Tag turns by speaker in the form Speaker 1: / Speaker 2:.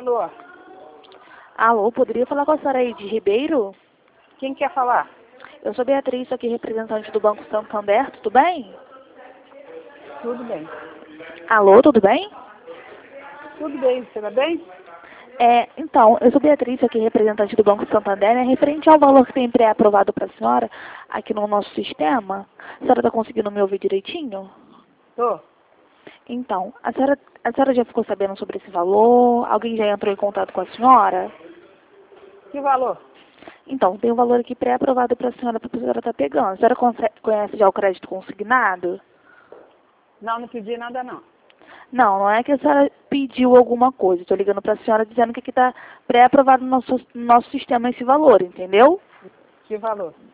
Speaker 1: Alô,
Speaker 2: Alô, poderia falar com a senhora Eide Ribeiro?
Speaker 1: quem quer falar?
Speaker 2: Eu sou Beatriz, sou aqui representante do Banco Santander, tudo bem?
Speaker 1: Tudo bem.
Speaker 2: Alô, tudo bem?
Speaker 1: Tudo bem, você tá bem?
Speaker 2: Então, eu sou Beatriz, sou aqui representante do Banco Santander, né? Referente ao valor que tem pré-aprovado para a senhora aqui no nosso sistema. A senhora está conseguindo me ouvir direitinho?
Speaker 1: Tô.
Speaker 2: Então, a senhora já ficou sabendo sobre esse valor? Alguém já entrou em contato com a senhora?
Speaker 1: Que valor?
Speaker 2: Então, tem um valor aqui pré-aprovado para a senhora estar pegando. A senhora conhece já o crédito consignado?
Speaker 1: Não, não pedi nada não.
Speaker 2: Não, não é que a senhora pediu alguma coisa. Estou ligando para a senhora dizendo que está pré-aprovado no nosso sistema esse valor, entendeu?
Speaker 1: Que valor?